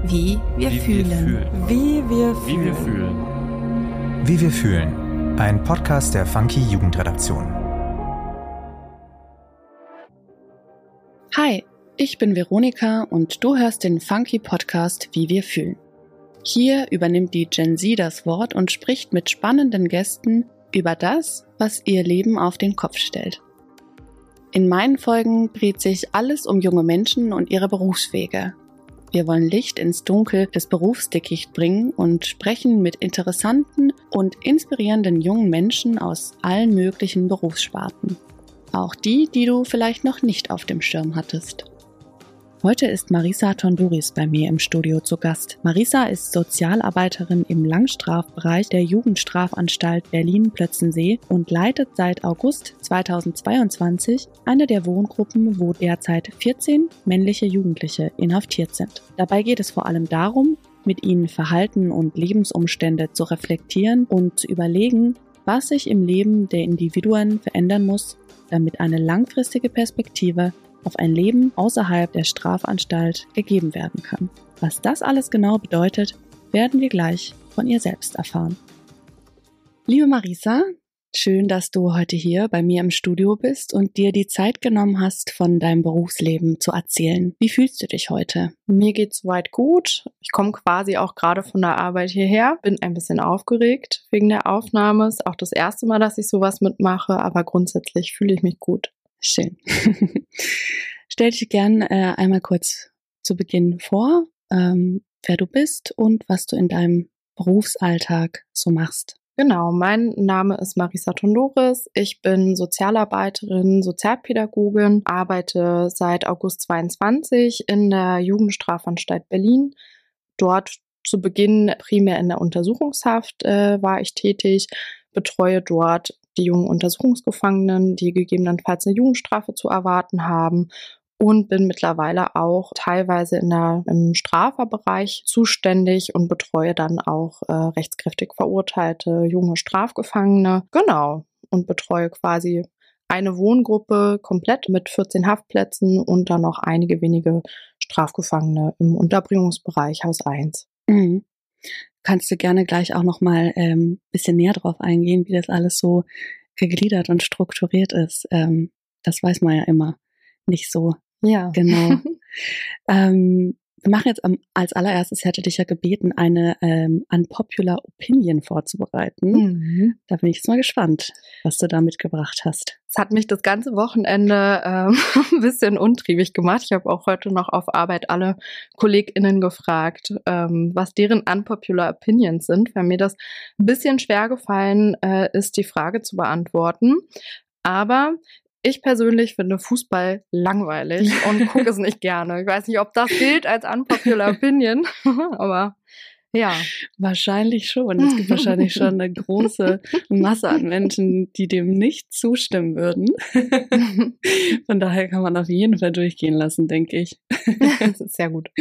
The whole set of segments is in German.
Wie wir fühlen. Wie wir fühlen. Wie wir fühlen. Ein Podcast der Funky Jugendredaktion. Hi, ich bin Veronika und du hörst den Funky Podcast Wie wir fühlen. Hier übernimmt die Gen Z das Wort und spricht mit spannenden Gästen über das, was ihr Leben auf den Kopf stellt. In meinen Folgen dreht sich alles um junge Menschen und ihre Berufswege. Wir wollen Licht ins Dunkel des Berufsdickicht bringen und sprechen mit interessanten und inspirierenden jungen Menschen aus allen möglichen Berufssparten. Auch die du vielleicht noch nicht auf dem Schirm hattest. Heute ist Marisa Tonduris bei mir im Studio zu Gast. Marisa ist Sozialarbeiterin im Langstrafbereich der Jugendstrafanstalt Berlin-Plötzensee und leitet seit August 2022 eine der Wohngruppen, wo derzeit 14 männliche Jugendliche inhaftiert sind. Dabei geht es vor allem darum, mit ihnen Verhalten und Lebensumstände zu reflektieren und zu überlegen, was sich im Leben der Individuen verändern muss, damit eine langfristige Perspektive auf ein Leben außerhalb der Strafanstalt gegeben werden kann. Was das alles genau bedeutet, werden wir gleich von ihr selbst erfahren. Liebe Marisa, schön, dass du heute hier bei mir im Studio bist und dir die Zeit genommen hast, von deinem Berufsleben zu erzählen. Wie fühlst du dich heute? Mir geht's soweit gut. Ich komme quasi auch gerade von der Arbeit hierher. Bin ein bisschen aufgeregt wegen der Aufnahme. Ist auch das erste Mal, dass ich sowas mitmache, aber grundsätzlich fühle ich mich gut. Schön. Stell dich gern einmal kurz zu Beginn vor, wer du bist und was du in deinem Berufsalltag so machst. Genau, mein Name ist Marisa Tonduris. Ich bin Sozialarbeiterin, Sozialpädagogin, arbeite seit August 22 in der Jugendstrafanstalt Berlin. Dort zu Beginn primär in der Untersuchungshaft war ich tätig, betreue dort die jungen Untersuchungsgefangenen, die gegebenenfalls eine Jugendstrafe zu erwarten haben, und bin mittlerweile auch teilweise im Strafverbereich zuständig und betreue dann auch rechtskräftig verurteilte junge Strafgefangene. Genau, und betreue quasi eine Wohngruppe komplett mit 14 Haftplätzen und dann noch einige wenige Strafgefangene im Unterbringungsbereich Haus 1. Mhm. Kannst du gerne gleich auch noch mal ein bisschen näher drauf eingehen, wie das alles so gegliedert und strukturiert ist. Das weiß man ja immer nicht so genau. Wir machen jetzt als allererstes, ich hatte dich ja gebeten, eine Unpopular Opinion vorzubereiten. Mhm. Da bin ich jetzt mal gespannt, was du da mitgebracht hast. Es hat mich das ganze Wochenende ein bisschen untriebig gemacht. Ich habe auch heute noch auf Arbeit alle KollegInnen gefragt, was deren Unpopular Opinions sind, weil mir das ein bisschen schwer gefallen ist, die Frage zu beantworten. Aber ich persönlich finde Fußball langweilig und gucke es nicht gerne. Ich weiß nicht, ob das gilt als Unpopular Opinion, aber ja. Wahrscheinlich schon. Es gibt wahrscheinlich schon eine große Masse an Menschen, die dem nicht zustimmen würden. Von daher kann man auf jeden Fall durchgehen lassen, denke ich. Das ist sehr gut.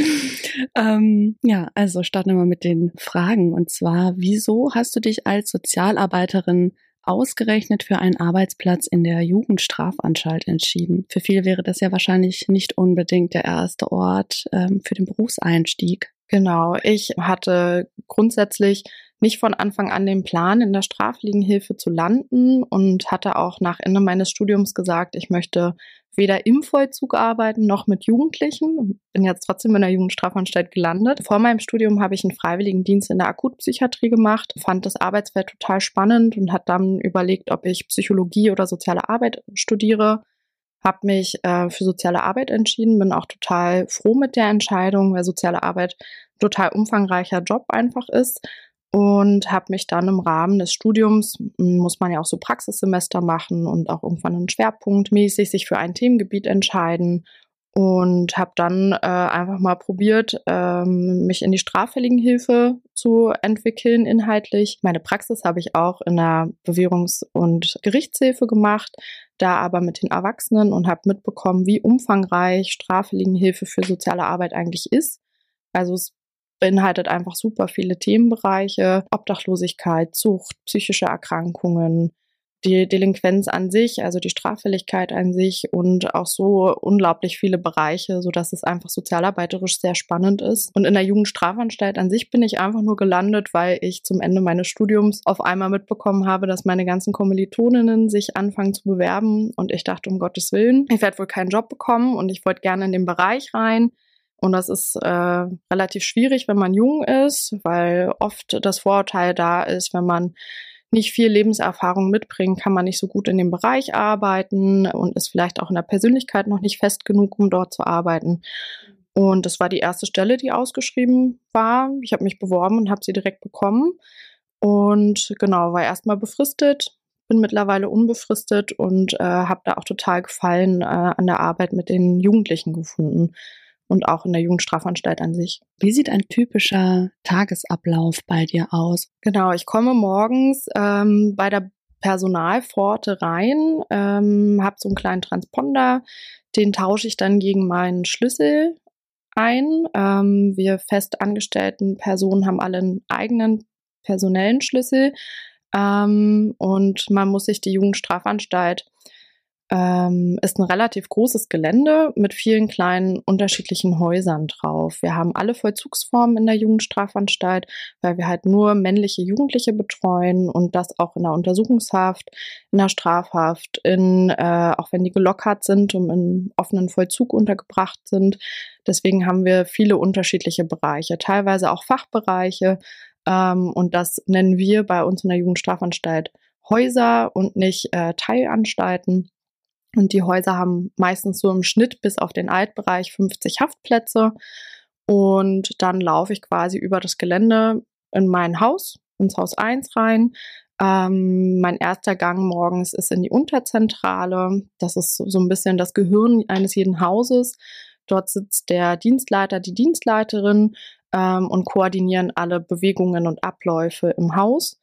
Also starten wir mal mit den Fragen. Und zwar, wieso hast du dich als Sozialarbeiterin ausgerechnet für einen Arbeitsplatz in der Jugendstrafanstalt entschieden? Für viele wäre das ja wahrscheinlich nicht unbedingt der erste Ort für den Berufseinstieg. Genau, ich hatte grundsätzlich nicht von Anfang an den Plan, in der Strafliegenhilfe zu landen und hatte auch nach Ende meines Studiums gesagt, ich möchte weder im Vollzug arbeiten noch mit Jugendlichen. Bin jetzt trotzdem in der Jugendstrafanstalt gelandet. Vor meinem Studium habe ich einen Freiwilligendienst in der Akutpsychiatrie gemacht, fand das Arbeitsfeld total spannend und habe dann überlegt, ob ich Psychologie oder soziale Arbeit studiere. Habe mich für soziale Arbeit entschieden, bin auch total froh mit der Entscheidung, weil soziale Arbeit ein total umfangreicher Job einfach ist. Und habe mich dann im Rahmen des Studiums, muss man ja auch so Praxissemester machen und auch irgendwann einen Schwerpunkt mäßig sich für ein Themengebiet entscheiden. Und habe dann einfach mal probiert, mich in die Straffälligenhilfe zu entwickeln inhaltlich. Meine Praxis habe ich auch in der Bewährungs- und Gerichtshilfe gemacht, da aber mit den Erwachsenen, und habe mitbekommen, wie umfangreich Straffälligenhilfe für soziale Arbeit eigentlich ist. Also es beinhaltet einfach super viele Themenbereiche: Obdachlosigkeit, Sucht, psychische Erkrankungen, die Delinquenz an sich, also die Straffälligkeit an sich und auch so unglaublich viele Bereiche, sodass es einfach sozialarbeiterisch sehr spannend ist. Und in der Jugendstrafanstalt an sich bin ich einfach nur gelandet, weil ich zum Ende meines Studiums auf einmal mitbekommen habe, dass meine ganzen Kommilitoninnen sich anfangen zu bewerben und ich dachte, um Gottes Willen, ich werde wohl keinen Job bekommen und ich wollte gerne in den Bereich rein. Und das ist relativ schwierig, wenn man jung ist, weil oft das Vorurteil da ist, wenn man nicht viel Lebenserfahrung mitbringt, kann man nicht so gut in dem Bereich arbeiten und ist vielleicht auch in der Persönlichkeit noch nicht fest genug, um dort zu arbeiten. Und das war die erste Stelle, die ausgeschrieben war. Ich habe mich beworben und habe sie direkt bekommen. Und genau, war erstmal befristet, bin mittlerweile unbefristet und habe da auch total Gefallen an der Arbeit mit den Jugendlichen gefunden. Und auch in der Jugendstrafanstalt an sich. Wie sieht ein typischer Tagesablauf bei dir aus? Genau, ich komme morgens bei der Personalpforte rein, habe so einen kleinen Transponder, den tausche ich dann gegen meinen Schlüssel ein. Wir festangestellten Personen haben alle einen eigenen personellen Schlüssel und man muss sich die Jugendstrafanstalt ist ein relativ großes Gelände mit vielen kleinen unterschiedlichen Häusern drauf. Wir haben alle Vollzugsformen in der Jugendstrafanstalt, weil wir halt nur männliche Jugendliche betreuen und das auch in der Untersuchungshaft, in der Strafhaft, auch wenn die gelockert sind und im offenen Vollzug untergebracht sind. Deswegen haben wir viele unterschiedliche Bereiche, teilweise auch Fachbereiche, und das nennen wir bei uns in der Jugendstrafanstalt Häuser und nicht Teilanstalten. Und die Häuser haben meistens so im Schnitt bis auf den Altbereich 50 Haftplätze. Und dann laufe ich quasi über das Gelände in mein Haus, ins Haus 1 rein. Mein erster Gang morgens ist in die Unterzentrale. Das ist so ein bisschen das Gehirn eines jeden Hauses. Dort sitzt der Dienstleiter, die Dienstleiterin und koordinieren alle Bewegungen und Abläufe im Haus.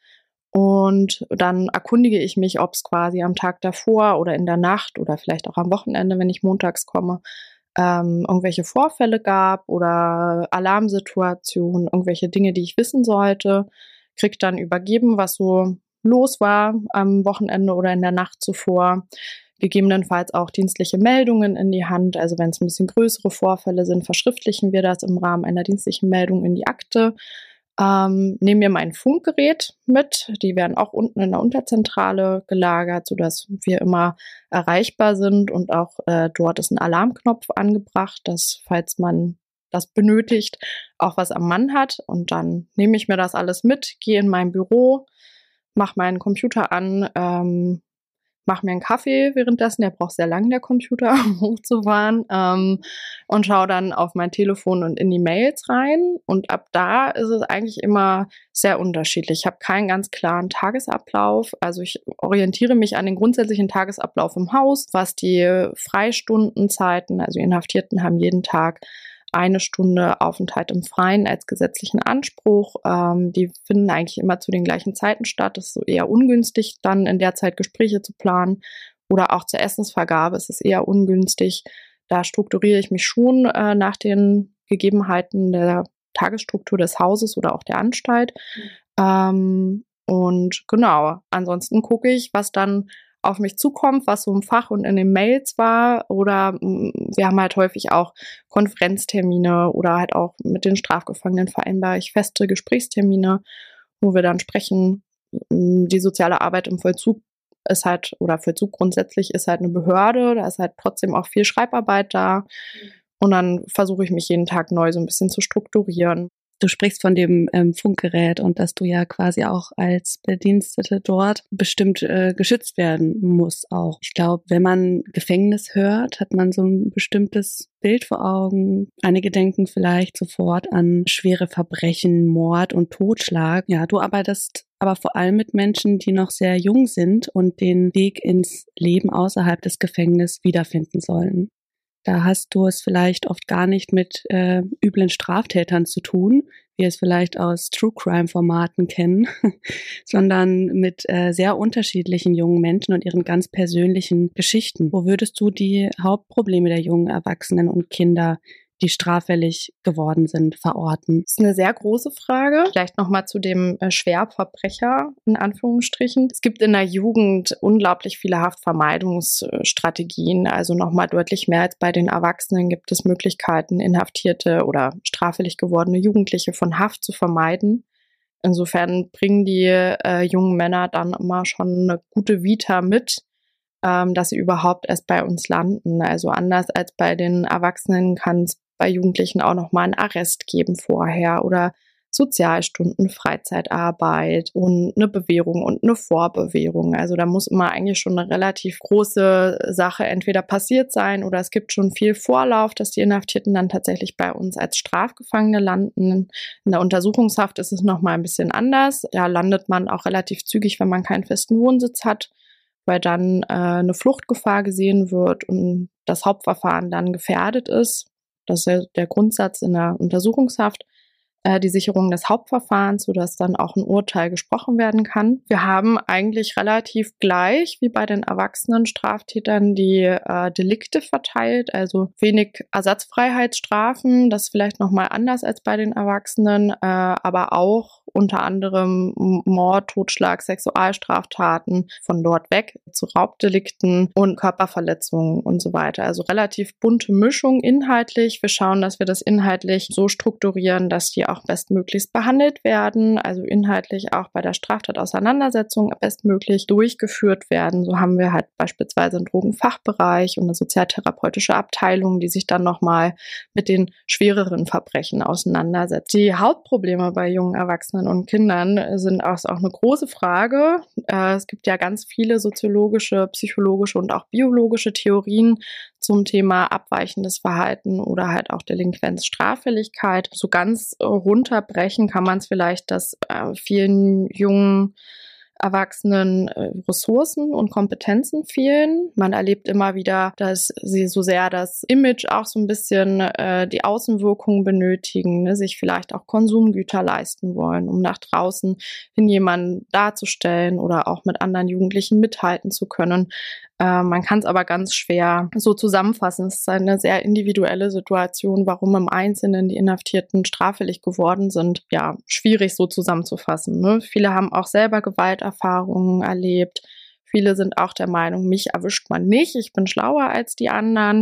Und dann erkundige ich mich, ob es quasi am Tag davor oder in der Nacht oder vielleicht auch am Wochenende, wenn ich montags komme, irgendwelche Vorfälle gab oder Alarmsituationen, irgendwelche Dinge, die ich wissen sollte. Krieg dann übergeben, was so los war am Wochenende oder in der Nacht zuvor. Gegebenenfalls auch dienstliche Meldungen in die Hand. Also wenn es ein bisschen größere Vorfälle sind, verschriftlichen wir das im Rahmen einer dienstlichen Meldung in die Akte. Nehmen wir mein Funkgerät mit. Die werden auch unten in der Unterzentrale gelagert, sodass wir immer erreichbar sind und auch dort ist ein Alarmknopf angebracht, dass, falls man das benötigt, auch was am Mann hat. Und dann nehme ich mir das alles mit, gehe in mein Büro, mache meinen Computer an, mache mir einen Kaffee währenddessen, der braucht sehr lang, der Computer, um hochzufahren, und schaue dann auf mein Telefon und in die Mails rein. Und ab da ist es eigentlich immer sehr unterschiedlich. Ich habe keinen ganz klaren Tagesablauf. Also ich orientiere mich an den grundsätzlichen Tagesablauf im Haus, was die Freistundenzeiten, also die Inhaftierten haben jeden Tag 1 Stunde Aufenthalt im Freien als gesetzlichen Anspruch. Die finden eigentlich immer zu den gleichen Zeiten statt. Das ist so eher ungünstig, dann in der Zeit Gespräche zu planen. Oder auch zur Essensvergabe ist es eher ungünstig. Da strukturiere ich mich schon nach den Gegebenheiten der Tagesstruktur des Hauses oder auch der Anstalt. Und genau, ansonsten gucke ich, was dann auf mich zukommt, was so im Fach und in den Mails war, oder wir haben halt häufig auch Konferenztermine oder halt auch mit den Strafgefangenen vereinbare ich feste Gesprächstermine, wo wir dann sprechen. Die soziale Arbeit im Vollzug ist halt, oder Vollzug grundsätzlich ist halt eine Behörde, da ist halt trotzdem auch viel Schreibarbeit da und dann versuche ich mich jeden Tag neu so ein bisschen zu strukturieren. Du sprichst von dem Funkgerät und dass du ja quasi auch als Bedienstete dort bestimmt geschützt werden muss auch. Ich glaube, wenn man Gefängnis hört, hat man so ein bestimmtes Bild vor Augen. Einige denken vielleicht sofort an schwere Verbrechen, Mord und Totschlag. Ja, du arbeitest aber vor allem mit Menschen, die noch sehr jung sind und den Weg ins Leben außerhalb des Gefängnisses wiederfinden sollen. Da hast du es vielleicht oft gar nicht mit üblen Straftätern zu tun, wie wir es vielleicht aus True-Crime-Formaten kennen, sondern mit sehr unterschiedlichen jungen Menschen und ihren ganz persönlichen Geschichten. Wo würdest du die Hauptprobleme der jungen Erwachsenen und Kinder die straffällig geworden sind, verorten? Das ist eine sehr große Frage. Vielleicht nochmal zu dem Schwerverbrecher in Anführungsstrichen. Es gibt in der Jugend unglaublich viele Haftvermeidungsstrategien. Also nochmal deutlich mehr als bei den Erwachsenen gibt es Möglichkeiten, inhaftierte oder straffällig gewordene Jugendliche von Haft zu vermeiden. Insofern bringen die jungen Männer dann immer schon eine gute Vita mit, dass sie überhaupt erst bei uns landen. Also anders als bei den Erwachsenen kann es bei Jugendlichen auch nochmal einen Arrest geben vorher oder Sozialstunden, Freizeitarbeit und eine Bewährung und eine Vorbewährung. Also da muss immer eigentlich schon eine relativ große Sache entweder passiert sein oder es gibt schon viel Vorlauf, dass die Inhaftierten dann tatsächlich bei uns als Strafgefangene landen. In der Untersuchungshaft ist es nochmal ein bisschen anders. Da landet man auch relativ zügig, wenn man keinen festen Wohnsitz hat, weil dann eine Fluchtgefahr gesehen wird und das Hauptverfahren dann gefährdet ist. Das ist ja der Grundsatz in der Untersuchungshaft. Die Sicherung des Hauptverfahrens, sodass dann auch ein Urteil gesprochen werden kann. Wir haben eigentlich relativ gleich wie bei den erwachsenen Straftätern die Delikte verteilt, also wenig Ersatzfreiheitsstrafen, das ist vielleicht nochmal anders als bei den Erwachsenen, aber auch unter anderem Mord, Totschlag, Sexualstraftaten von dort weg zu Raubdelikten und Körperverletzungen und so weiter. Also relativ bunte Mischung inhaltlich. Wir schauen, dass wir das inhaltlich so strukturieren, dass die auch bestmöglichst behandelt werden, also inhaltlich auch bei der Straftatauseinandersetzung bestmöglich durchgeführt werden. So haben wir halt beispielsweise einen Drogenfachbereich und eine sozialtherapeutische Abteilung, die sich dann nochmal mit den schwereren Verbrechen auseinandersetzt. Die Hauptprobleme bei jungen Erwachsenen und Kindern sind auch eine große Frage. Es gibt ja ganz viele soziologische, psychologische und auch biologische Theorien zum Thema abweichendes Verhalten oder halt auch Delinquenz, Straffälligkeit. So ganz runterbrechen kann man es vielleicht, dass vielen jungen Erwachsenen Ressourcen und Kompetenzen fehlen. Man erlebt immer wieder, dass sie so sehr das Image auch so ein bisschen die Außenwirkung benötigen, ne, sich vielleicht auch Konsumgüter leisten wollen, um nach draußen hin jemanden darzustellen oder auch mit anderen Jugendlichen mithalten zu können. Man kann es aber ganz schwer so zusammenfassen. Es ist eine sehr individuelle Situation, warum im Einzelnen die Inhaftierten straffällig geworden sind. Ja, schwierig so zusammenzufassen, ne? Viele haben auch selber Gewalterfahrungen erlebt. Viele sind auch der Meinung, mich erwischt man nicht, ich bin schlauer als die anderen.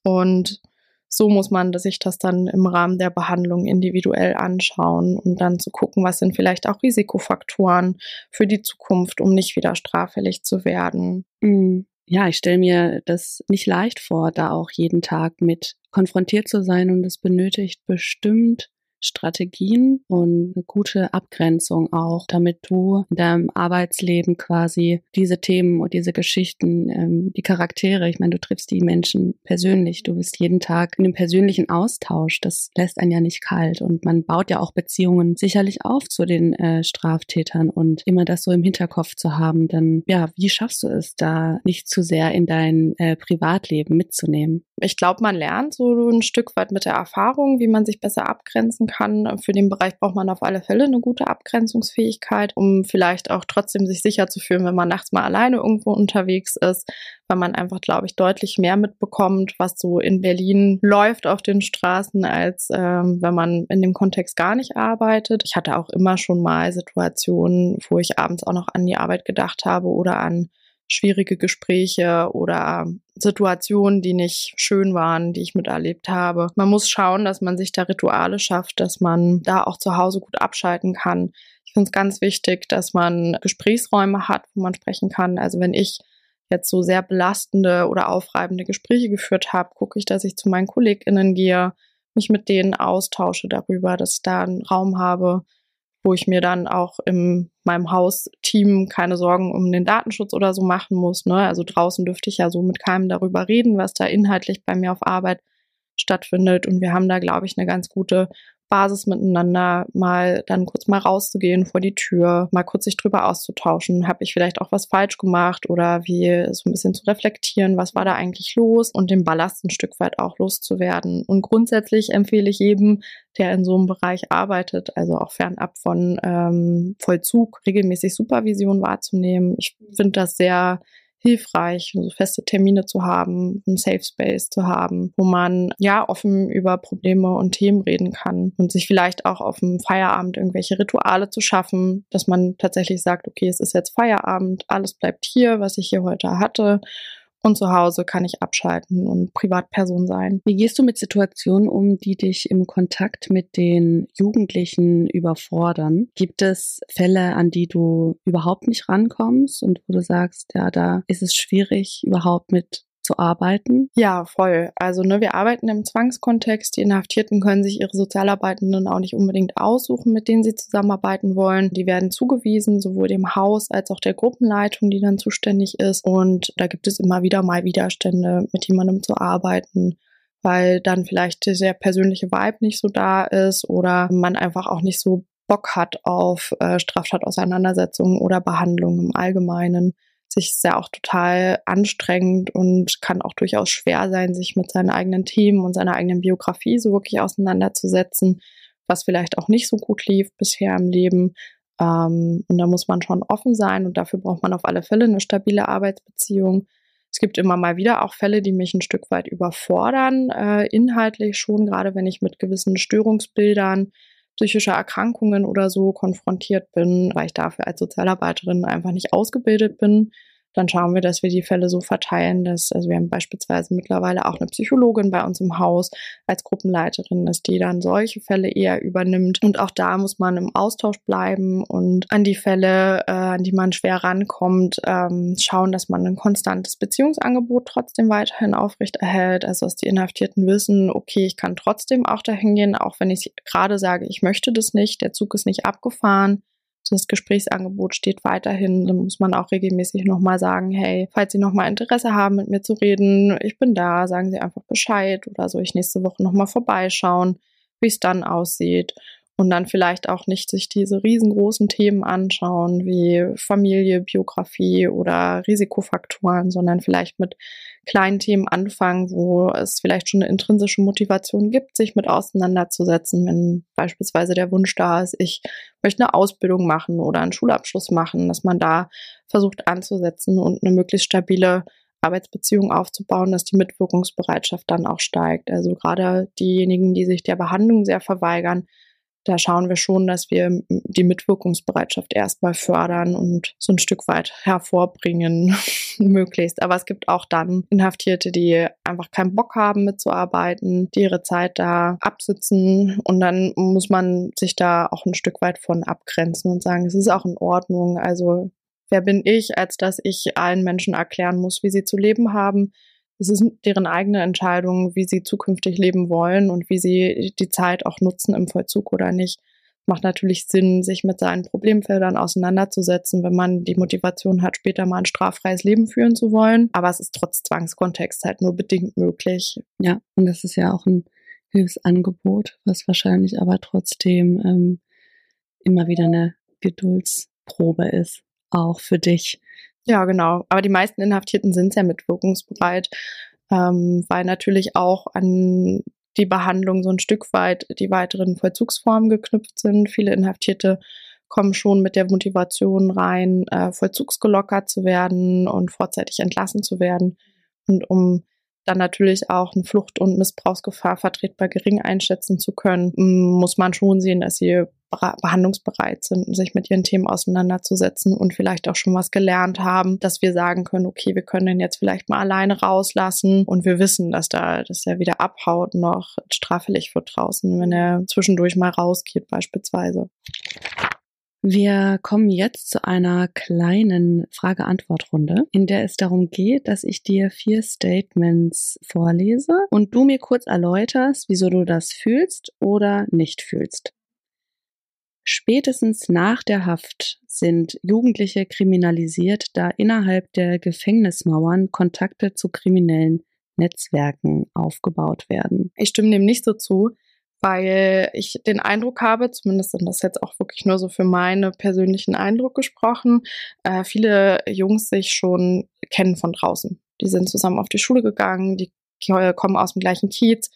Und so muss man sich das dann im Rahmen der Behandlung individuell anschauen und dann zu gucken, was sind vielleicht auch Risikofaktoren für die Zukunft, um nicht wieder straffällig zu werden. Ja, ich stelle mir das nicht leicht vor, da auch jeden Tag mit konfrontiert zu sein, und es benötigt bestimmt Strategien und eine gute Abgrenzung auch, damit du in deinem Arbeitsleben quasi diese Themen und diese Geschichten, die Charaktere, ich meine, du triffst die Menschen persönlich, du bist jeden Tag in einem persönlichen Austausch, das lässt einen ja nicht kalt, und man baut ja auch Beziehungen sicherlich auf zu den Straftätern, und immer das so im Hinterkopf zu haben, dann, ja, wie schaffst du es, da nicht zu sehr in dein Privatleben mitzunehmen? Ich glaube, man lernt so ein Stück weit mit der Erfahrung, wie man sich besser abgrenzen kann. Für den Bereich braucht man auf alle Fälle eine gute Abgrenzungsfähigkeit, um vielleicht auch trotzdem sich sicher zu fühlen, wenn man nachts mal alleine irgendwo unterwegs ist, weil man einfach, glaube ich, deutlich mehr mitbekommt, was so in Berlin läuft auf den Straßen, als wenn man in dem Kontext gar nicht arbeitet. Ich hatte auch immer schon mal Situationen, wo ich abends auch noch an die Arbeit gedacht habe oder an schwierige Gespräche oder Situationen, die nicht schön waren, die ich miterlebt habe. Man muss schauen, dass man sich da Rituale schafft, dass man da auch zu Hause gut abschalten kann. Ich finde es ganz wichtig, dass man Gesprächsräume hat, wo man sprechen kann. Also wenn ich jetzt so sehr belastende oder aufreibende Gespräche geführt habe, gucke ich, dass ich zu meinen KollegInnen gehe, mich mit denen austausche darüber, dass ich da einen Raum habe, wo ich mir dann auch in meinem Hausteam keine Sorgen um den Datenschutz oder so machen muss, ne? Also draußen dürfte ich ja so mit keinem darüber reden, was da inhaltlich bei mir auf Arbeit stattfindet. Und wir haben da, glaube ich, eine ganz gute Basis miteinander, mal dann kurz mal rauszugehen vor die Tür, mal kurz sich drüber auszutauschen. Habe ich vielleicht auch was falsch gemacht oder wie so ein bisschen zu reflektieren, was war da eigentlich los, und den Ballast ein Stück weit auch loszuwerden. Und grundsätzlich empfehle ich jedem, der in so einem Bereich arbeitet, also auch fernab von Vollzug, regelmäßig Supervision wahrzunehmen. Ich finde das sehr hilfreich, so feste Termine zu haben, einen Safe Space zu haben, wo man ja offen über Probleme und Themen reden kann und sich vielleicht auch auf dem Feierabend irgendwelche Rituale zu schaffen, dass man tatsächlich sagt, okay, es ist jetzt Feierabend, alles bleibt hier, was ich hier heute hatte. Und zu Hause kann ich abschalten und Privatperson sein. Wie gehst du mit Situationen um, die dich im Kontakt mit den Jugendlichen überfordern? Gibt es Fälle, an die du überhaupt nicht rankommst und wo du sagst, ja, da ist es schwierig, überhaupt mit zu arbeiten? Ja, voll. Also wir arbeiten im Zwangskontext. Die Inhaftierten können sich ihre Sozialarbeitenden auch nicht unbedingt aussuchen, mit denen sie zusammenarbeiten wollen. Die werden zugewiesen, sowohl dem Haus als auch der Gruppenleitung, die dann zuständig ist. Und da gibt es immer wieder mal Widerstände, mit jemandem zu arbeiten, weil dann vielleicht der persönliche Vibe nicht so da ist oder man einfach auch nicht so Bock hat auf Straftat-Auseinandersetzungen oder Behandlungen im Allgemeinen. Sich ist ja auch total anstrengend und kann auch durchaus schwer sein, sich mit seinen eigenen Themen und seiner eigenen Biografie so wirklich auseinanderzusetzen, was vielleicht auch nicht so gut lief bisher im Leben. Und da muss man schon offen sein und dafür braucht man auf alle Fälle eine stabile Arbeitsbeziehung. Es gibt immer mal wieder auch Fälle, die mich ein Stück weit überfordern, inhaltlich schon, gerade wenn ich mit gewissen Störungsbildern, psychische Erkrankungen oder so konfrontiert bin, weil ich dafür als Sozialarbeiterin einfach nicht ausgebildet bin. Dann schauen wir, dass wir die Fälle so verteilen, also wir haben beispielsweise mittlerweile auch eine Psychologin bei uns im Haus als Gruppenleiterin, dass die dann solche Fälle eher übernimmt. Und auch da muss man im Austausch bleiben und an die Fälle, an die man schwer rankommt, schauen, dass man ein konstantes Beziehungsangebot trotzdem weiterhin aufrechterhält. Also dass die Inhaftierten wissen, okay, ich kann trotzdem auch dahin gehen, auch wenn ich gerade sage, ich möchte das nicht, der Zug ist nicht abgefahren. Das Gesprächsangebot steht weiterhin. Dann muss man auch regelmäßig nochmal sagen, hey, falls Sie nochmal Interesse haben, mit mir zu reden, ich bin da, sagen Sie einfach Bescheid oder soll ich nächste Woche nochmal vorbeischauen, wie es dann aussieht. Und dann vielleicht auch nicht sich diese riesengroßen Themen anschauen, wie Familie, Biografie oder Risikofaktoren, sondern vielleicht mit kleinen Themen anfangen, wo es vielleicht schon eine intrinsische Motivation gibt, sich mit auseinanderzusetzen, wenn beispielsweise der Wunsch da ist, ich möchte eine Ausbildung machen oder einen Schulabschluss machen, dass man da versucht anzusetzen und eine möglichst stabile Arbeitsbeziehung aufzubauen, dass die Mitwirkungsbereitschaft dann auch steigt. Also gerade diejenigen, die sich der Behandlung sehr verweigern, da schauen wir schon, dass wir die Mitwirkungsbereitschaft erstmal fördern und so ein Stück weit hervorbringen, möglichst. Aber es gibt auch dann Inhaftierte, die einfach keinen Bock haben mitzuarbeiten, die ihre Zeit da absitzen und dann muss man sich da auch ein Stück weit von abgrenzen und sagen, es ist auch in Ordnung. Also wer bin ich, als dass ich allen Menschen erklären muss, wie sie zu leben haben? Es ist deren eigene Entscheidung, wie sie zukünftig leben wollen und wie sie die Zeit auch nutzen im Vollzug oder nicht. Macht natürlich Sinn, sich mit seinen Problemfeldern auseinanderzusetzen, wenn man die Motivation hat, später mal ein straffreies Leben führen zu wollen. Aber es ist trotz Zwangskontext halt nur bedingt möglich. Ja, und das ist ja auch ein Hilfsangebot, was wahrscheinlich aber trotzdem immer wieder eine Geduldsprobe ist, auch für dich. Ja, genau. Aber die meisten Inhaftierten sind sehr mitwirkungsbereit, weil natürlich auch an die Behandlung so ein Stück weit die weiteren Vollzugsformen geknüpft sind. Viele Inhaftierte kommen schon mit der Motivation rein, vollzugsgelockert zu werden und vorzeitig entlassen zu werden. Und um dann natürlich auch eine Flucht- und Missbrauchsgefahr vertretbar gering einschätzen zu können, muss man schon sehen, dass sie behandlungsbereit sind, sich mit ihren Themen auseinanderzusetzen und vielleicht auch schon was gelernt haben, dass wir sagen können, okay, wir können den jetzt vielleicht mal alleine rauslassen und wir wissen, dass er wieder abhaut, noch straffällig wird draußen, wenn er zwischendurch mal rausgeht beispielsweise. Wir kommen jetzt zu einer kleinen Frage-Antwort-Runde, in der es darum geht, dass ich dir 4 Statements vorlese und du mir kurz erläuterst, wieso du das fühlst oder nicht fühlst. Spätestens nach der Haft sind Jugendliche kriminalisiert, da innerhalb der Gefängnismauern Kontakte zu kriminellen Netzwerken aufgebaut werden. Ich stimme dem nicht so zu, weil ich den Eindruck habe, zumindest sind das jetzt auch wirklich nur so für meinen persönlichen Eindruck gesprochen, viele Jungs sich schon kennen von draußen. Die sind zusammen auf die Schule gegangen, die kommen aus dem gleichen Kiez,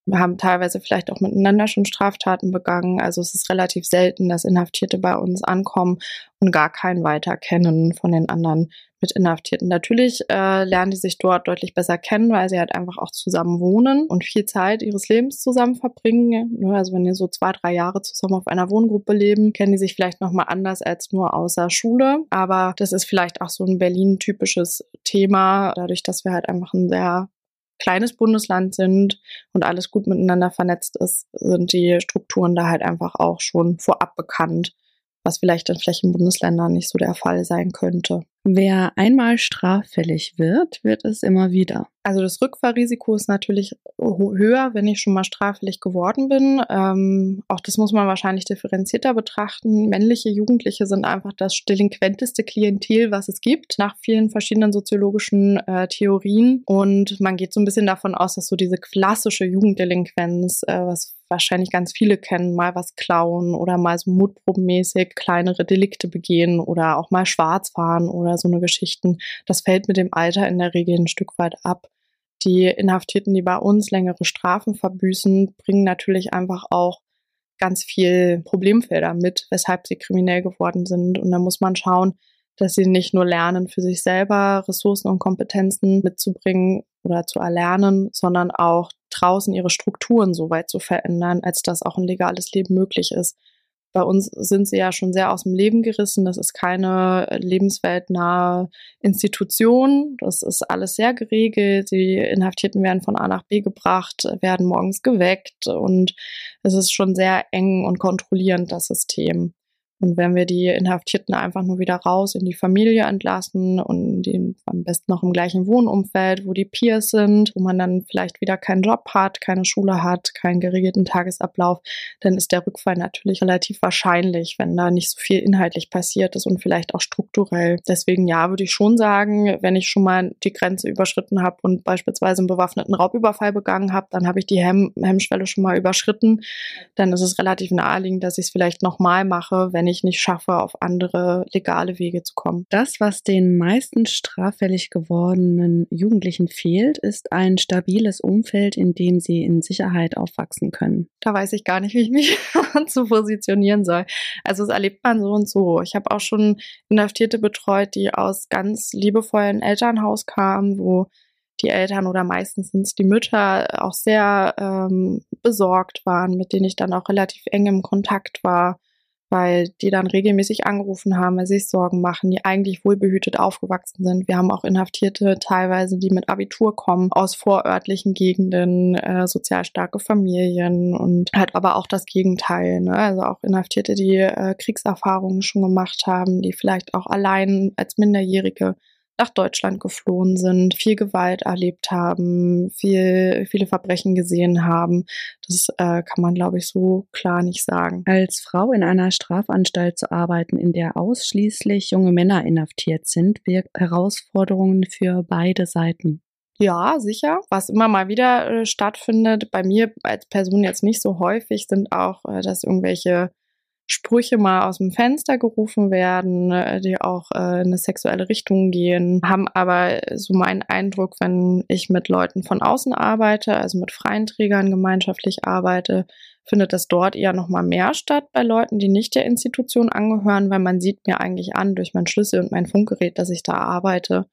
Wir haben teilweise vielleicht auch miteinander schon Straftaten begangen. Also es ist relativ selten, dass Inhaftierte bei uns ankommen und gar keinen weiter kennen von den anderen Mitinhaftierten. Natürlich lernen die sich dort deutlich besser kennen, weil sie halt einfach auch zusammen wohnen und viel Zeit ihres Lebens zusammen verbringen. Also wenn die so 2-3 Jahre zusammen auf einer Wohngruppe leben, kennen die sich vielleicht nochmal anders als nur außer Schule. Aber das ist vielleicht auch so ein Berlin-typisches Thema, dadurch, dass wir halt einfach ein sehr kleines Bundesland sind und alles gut miteinander vernetzt ist, sind die Strukturen da halt einfach auch schon vorab bekannt, was vielleicht in Flächenbundesländern nicht so der Fall sein könnte. Wer einmal straffällig wird, wird es immer wieder. Also das Rückfallrisiko ist natürlich höher, wenn ich schon mal straffällig geworden bin. Auch das muss man wahrscheinlich differenzierter betrachten. Männliche Jugendliche sind einfach das delinquenteste Klientel, was es gibt, nach vielen verschiedenen soziologischen Theorien. Und man geht so ein bisschen davon aus, dass so diese klassische Jugenddelinquenz, was wahrscheinlich ganz viele kennen, mal was klauen oder mal so mutprobenmäßig kleinere Delikte begehen oder auch mal schwarz fahren oder so eine Geschichten. Das fällt mit dem Alter in der Regel ein Stück weit ab. Die Inhaftierten, die bei uns längere Strafen verbüßen, bringen natürlich einfach auch ganz viel Problemfelder mit, weshalb sie kriminell geworden sind. Und da muss man schauen, dass sie nicht nur lernen, für sich selber Ressourcen und Kompetenzen mitzubringen oder zu erlernen, sondern auch draußen ihre Strukturen so weit zu verändern, als dass auch ein legales Leben möglich ist. Bei uns sind sie ja schon sehr aus dem Leben gerissen. Das ist keine lebensweltnahe Institution. Das ist alles sehr geregelt. Die Inhaftierten werden von A nach B gebracht, werden morgens geweckt und es ist schon sehr eng und kontrollierend, das System. Und wenn wir die Inhaftierten einfach nur wieder raus in die Familie entlassen und die am besten noch im gleichen Wohnumfeld, wo die Peers sind, wo man dann vielleicht wieder keinen Job hat, keine Schule hat, keinen geregelten Tagesablauf, dann ist der Rückfall natürlich relativ wahrscheinlich, wenn da nicht so viel inhaltlich passiert ist und vielleicht auch strukturell. Deswegen ja, würde ich schon sagen, wenn ich schon mal die Grenze überschritten habe und beispielsweise einen bewaffneten Raubüberfall begangen habe, dann habe ich die Hemmschwelle schon mal überschritten. Dann ist es relativ naheliegend, dass ich es vielleicht nochmal mache, wenn ich nicht schaffe, auf andere legale Wege zu kommen. Das, was den meisten straffällig gewordenen Jugendlichen fehlt, ist ein stabiles Umfeld, in dem sie in Sicherheit aufwachsen können. Da weiß ich gar nicht, wie ich mich zu positionieren soll. Also das erlebt man so und so. Ich habe auch schon Inhaftierte betreut, die aus ganz liebevollen Elternhaus kamen, wo die Eltern oder meistens sind es die Mütter auch sehr besorgt waren, mit denen ich dann auch relativ eng im Kontakt war, weil die dann regelmäßig angerufen haben, weil sie sich Sorgen machen, die eigentlich wohlbehütet aufgewachsen sind. Wir haben auch Inhaftierte teilweise, die mit Abitur kommen, aus vorörtlichen Gegenden, sozial starke Familien und halt aber auch das Gegenteil, ne? Also auch Inhaftierte, die Kriegserfahrungen schon gemacht haben, die vielleicht auch allein als Minderjährige nach Deutschland geflohen sind, viel Gewalt erlebt haben, viele Verbrechen gesehen haben. Das kann man, glaube ich, so klar nicht sagen. Als Frau in einer Strafanstalt zu arbeiten, in der ausschließlich junge Männer inhaftiert sind, birgt Herausforderungen für beide Seiten. Ja, sicher. Was immer mal wieder stattfindet, bei mir als Person jetzt nicht so häufig, sind auch, dass irgendwelche Sprüche mal aus dem Fenster gerufen werden, die auch in eine sexuelle Richtung gehen, haben aber so meinen Eindruck, wenn ich mit Leuten von außen arbeite, also mit freien Trägern gemeinschaftlich arbeite, findet das dort eher noch mal mehr statt bei Leuten, die nicht der Institution angehören, weil man sieht mir eigentlich an durch meinen Schlüssel und mein Funkgerät, dass ich da arbeite.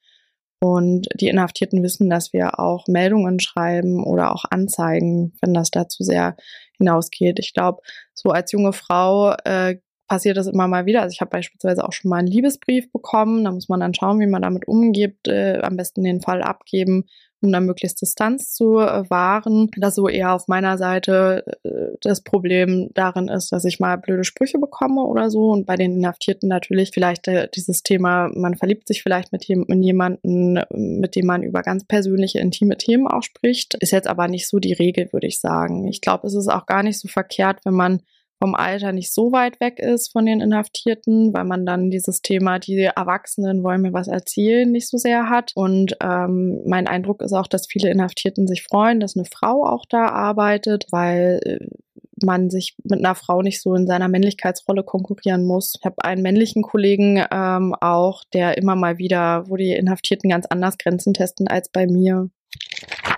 Und die Inhaftierten wissen, dass wir auch Meldungen schreiben oder auch anzeigen, wenn das dazu sehr hinausgeht. Ich glaube, so als junge Frau passiert das immer mal wieder. Also ich habe beispielsweise auch schon mal einen Liebesbrief bekommen. Da muss man dann schauen, wie man damit umgeht. Am besten den Fall abgeben, um dann möglichst Distanz zu wahren. Das so eher auf meiner Seite das Problem darin ist, dass ich mal blöde Sprüche bekomme oder so. Und bei den Inhaftierten natürlich vielleicht dieses Thema, man verliebt sich vielleicht in jemanden, mit dem man über ganz persönliche, intime Themen auch spricht. Ist jetzt aber nicht so die Regel, würde ich sagen. Ich glaube, es ist auch gar nicht so verkehrt, wenn man vom Alter nicht so weit weg ist von den Inhaftierten, weil man dann dieses Thema, die Erwachsenen wollen mir was erzählen, nicht so sehr hat. Und mein Eindruck ist auch, dass viele Inhaftierten sich freuen, dass eine Frau auch da arbeitet, weil man sich mit einer Frau nicht so in seiner Männlichkeitsrolle konkurrieren muss. Ich habe einen männlichen Kollegen auch, der immer mal wieder, wo die Inhaftierten ganz anders Grenzen testen als bei mir.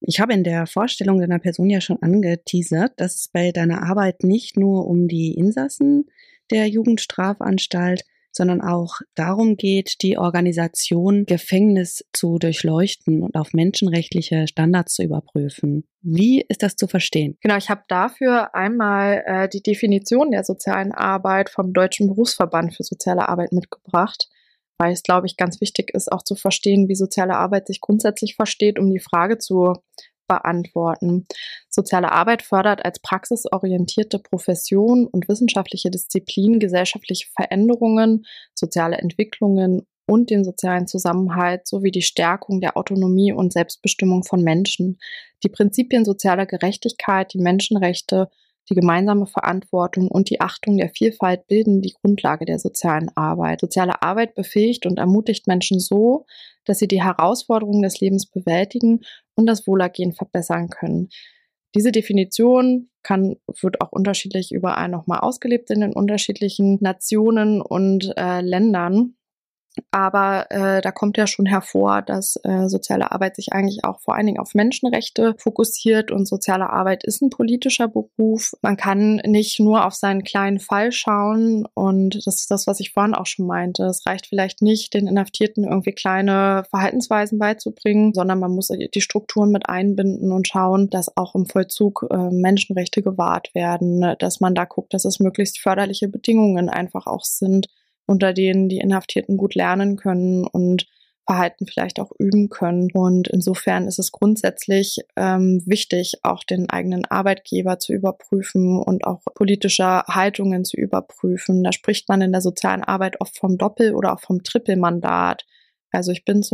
Ich habe in der Vorstellung deiner Person ja schon angeteasert, dass es bei deiner Arbeit nicht nur um die Insassen der Jugendstrafanstalt, sondern auch darum geht, die Organisation Gefängnis zu durchleuchten und auf menschenrechtliche Standards zu überprüfen. Wie ist das zu verstehen? Genau, ich habe dafür einmal die Definition der sozialen Arbeit vom Deutschen Berufsverband für soziale Arbeit mitgebracht, weil es, glaube ich, ganz wichtig ist, auch zu verstehen, wie soziale Arbeit sich grundsätzlich versteht, um die Frage zu beantworten. Soziale Arbeit fördert als praxisorientierte Profession und wissenschaftliche Disziplin gesellschaftliche Veränderungen, soziale Entwicklungen und den sozialen Zusammenhalt sowie die Stärkung der Autonomie und Selbstbestimmung von Menschen. Die Prinzipien sozialer Gerechtigkeit, die Menschenrechte, die gemeinsame Verantwortung und die Achtung der Vielfalt bilden die Grundlage der sozialen Arbeit. Soziale Arbeit befähigt und ermutigt Menschen so, dass sie die Herausforderungen des Lebens bewältigen und das Wohlergehen verbessern können. Diese Definition wird auch unterschiedlich überall nochmal ausgelebt in den unterschiedlichen Nationen und Ländern. Aber da kommt ja schon hervor, dass soziale Arbeit sich eigentlich auch vor allen Dingen auf Menschenrechte fokussiert und soziale Arbeit ist ein politischer Beruf. Man kann nicht nur auf seinen kleinen Fall schauen und das ist das, was ich vorhin auch schon meinte. Es reicht vielleicht nicht, den Inhaftierten irgendwie kleine Verhaltensweisen beizubringen, sondern man muss die Strukturen mit einbinden und schauen, dass auch im Vollzug Menschenrechte gewahrt werden, dass man da guckt, dass es möglichst förderliche Bedingungen einfach auch sind, unter denen die Inhaftierten gut lernen können und Verhalten vielleicht auch üben können. Und insofern ist es grundsätzlich wichtig, auch den eigenen Arbeitgeber zu überprüfen und auch politische Haltungen zu überprüfen. Da spricht man in der sozialen Arbeit oft vom Doppel- oder auch vom Trippelmandat. Also ich bin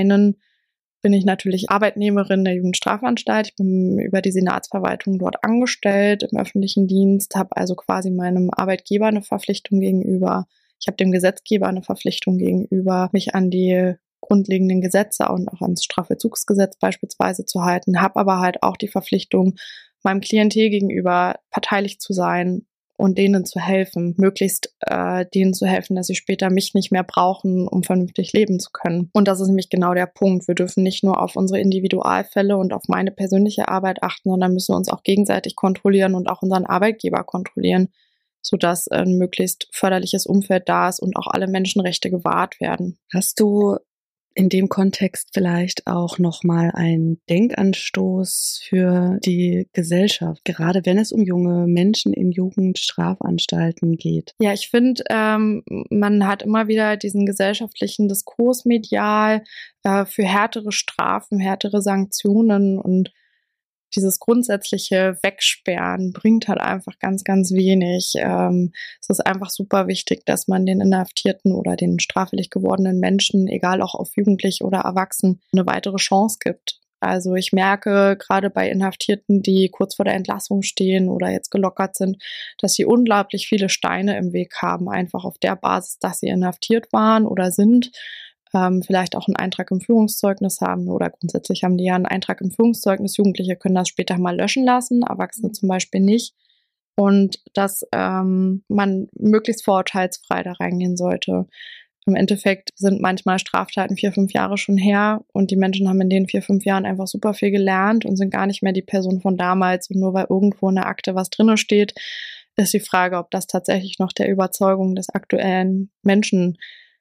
ich natürlich Arbeitnehmerin der Jugendstrafanstalt. Ich bin über die Senatsverwaltung dort angestellt im öffentlichen Dienst, habe also quasi meinem Arbeitgeber eine Verpflichtung gegenüber. Ich habe dem Gesetzgeber eine Verpflichtung gegenüber, mich an die grundlegenden Gesetze und auch ans Strafvollzugsgesetz beispielsweise zu halten, habe aber halt auch die Verpflichtung, meinem Klientel gegenüber parteilich zu sein und denen zu helfen, möglichst denen zu helfen, dass sie später mich nicht mehr brauchen, um vernünftig leben zu können. Und das ist nämlich genau der Punkt. Wir dürfen nicht nur auf unsere Individualfälle und auf meine persönliche Arbeit achten, sondern müssen uns auch gegenseitig kontrollieren und auch unseren Arbeitgeber kontrollieren, sodass ein möglichst förderliches Umfeld da ist und auch alle Menschenrechte gewahrt werden. Hast du in dem Kontext vielleicht auch nochmal einen Denkanstoß für die Gesellschaft, gerade wenn es um junge Menschen in Jugendstrafanstalten geht? Ja, ich finde, man hat immer wieder diesen gesellschaftlichen Diskurs medial für härtere Strafen, härtere Sanktionen und dieses grundsätzliche Wegsperren bringt halt einfach ganz, ganz wenig. Es ist einfach super wichtig, dass man den Inhaftierten oder den straffällig gewordenen Menschen, egal auch auf Jugendliche oder Erwachsenen, eine weitere Chance gibt. Also ich merke gerade bei Inhaftierten, die kurz vor der Entlassung stehen oder jetzt gelockert sind, dass sie unglaublich viele Steine im Weg haben, einfach auf der Basis, dass sie inhaftiert waren oder sind. Vielleicht auch einen Eintrag im Führungszeugnis haben oder grundsätzlich haben die ja einen Eintrag im Führungszeugnis. Jugendliche können das später mal löschen lassen, Erwachsene zum Beispiel nicht. Und dass man möglichst vorurteilsfrei da reingehen sollte. Im Endeffekt sind manchmal Straftaten 4-5 Jahre schon her und die Menschen haben in den 4-5 Jahren einfach super viel gelernt und sind gar nicht mehr die Person von damals. Und nur weil irgendwo in der Akte was drinne steht, ist die Frage, ob das tatsächlich noch der Überzeugung des aktuellen Menschen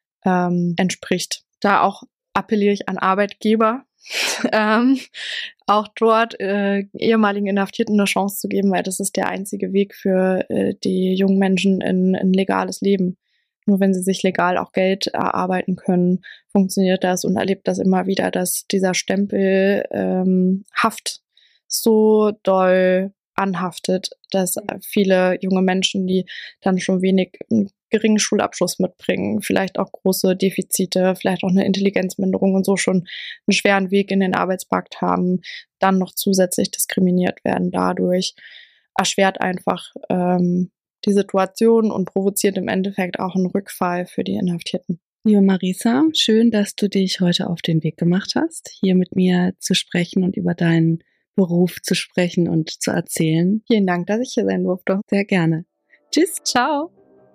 entspricht. Da auch appelliere ich an Arbeitgeber, auch dort ehemaligen Inhaftierten eine Chance zu geben, weil das ist der einzige Weg für die jungen Menschen in legales Leben. Nur wenn sie sich legal auch Geld erarbeiten können, funktioniert das und erlebt das immer wieder, dass dieser Stempel Haft so doll anhaftet, dass viele junge Menschen, die dann schon wenig geringen Schulabschluss mitbringen, vielleicht auch große Defizite, vielleicht auch eine Intelligenzminderung und so schon einen schweren Weg in den Arbeitsmarkt haben, dann noch zusätzlich diskriminiert werden dadurch, erschwert einfach die Situation und provoziert im Endeffekt auch einen Rückfall für die Inhaftierten. Liebe Marisa, schön, dass du dich heute auf den Weg gemacht hast, hier mit mir zu sprechen und über deinen Beruf zu sprechen und zu erzählen. Vielen Dank, dass ich hier sein durfte. Sehr gerne. Tschüss. Ciao.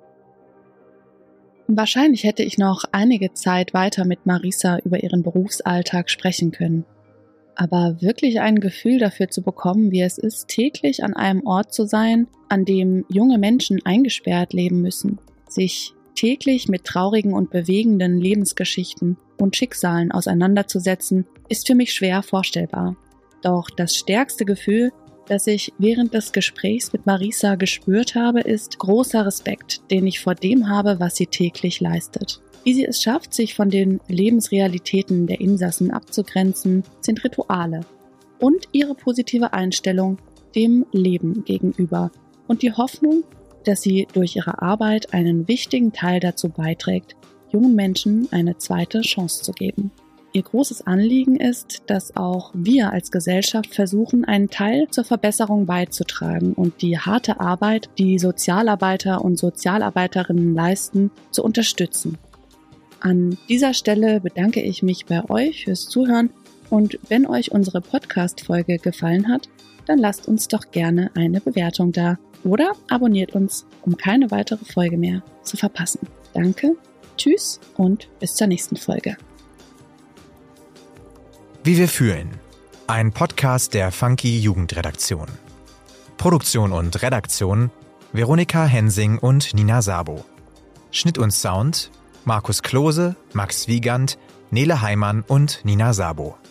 Wahrscheinlich hätte ich noch einige Zeit weiter mit Marisa über ihren Berufsalltag sprechen können. Aber wirklich ein Gefühl dafür zu bekommen, wie es ist, täglich an einem Ort zu sein, an dem junge Menschen eingesperrt leben müssen, sich täglich mit traurigen und bewegenden Lebensgeschichten und Schicksalen auseinanderzusetzen, ist für mich schwer vorstellbar. Doch das stärkste Gefühl, das ich während des Gesprächs mit Marisa gespürt habe, ist großer Respekt, den ich vor dem habe, was sie täglich leistet. Wie sie es schafft, sich von den Lebensrealitäten der Insassen abzugrenzen, sind Rituale und ihre positive Einstellung dem Leben gegenüber und die Hoffnung, dass sie durch ihre Arbeit einen wichtigen Teil dazu beiträgt, jungen Menschen eine zweite Chance zu geben. Ihr großes Anliegen ist, dass auch wir als Gesellschaft versuchen, einen Teil zur Verbesserung beizutragen und die harte Arbeit, die Sozialarbeiter und Sozialarbeiterinnen leisten, zu unterstützen. An dieser Stelle bedanke ich mich bei euch fürs Zuhören und wenn euch unsere Podcast-Folge gefallen hat, dann lasst uns doch gerne eine Bewertung da oder abonniert uns, um keine weitere Folge mehr zu verpassen. Danke, tschüss und bis zur nächsten Folge. Wie wir fühlen. Ein Podcast der Funky Jugendredaktion. Produktion und Redaktion Veronika Hensing und Nina Sabo. Schnitt und Sound Markus Klose, Max Wiegand, Nele Heimann und Nina Sabo.